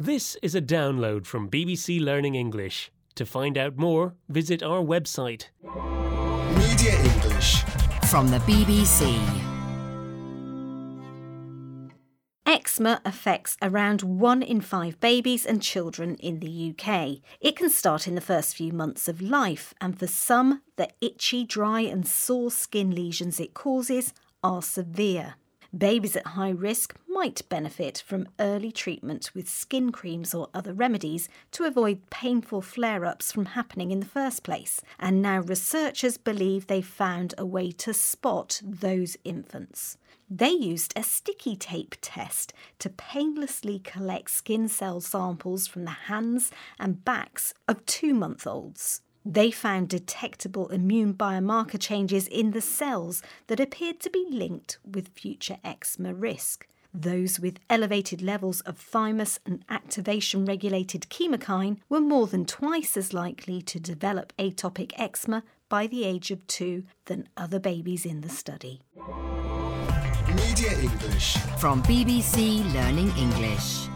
This is a download from BBC Learning English. To find out more, visit our website. Media English from the BBC. Eczema affects around 1 in 5 babies and children in the UK. It can start in the first few months of life, and for some, the itchy, dry and sore skin lesions it causes are severe. Babies at high risk might benefit from early treatment with skin creams or other remedies to avoid painful flare-ups from happening in the first place. And now researchers believe they've found a way to spot those infants. They used a sticky tape test to painlessly collect skin cell samples from the hands and backs of 2-month-olds. They found detectable immune biomarker changes in the cells that appeared to be linked with future eczema risk. Those with elevated levels of thymus and activation-regulated chemokine were more than twice as likely to develop atopic eczema by the age of 2 than other babies in the study. Media English from BBC Learning English.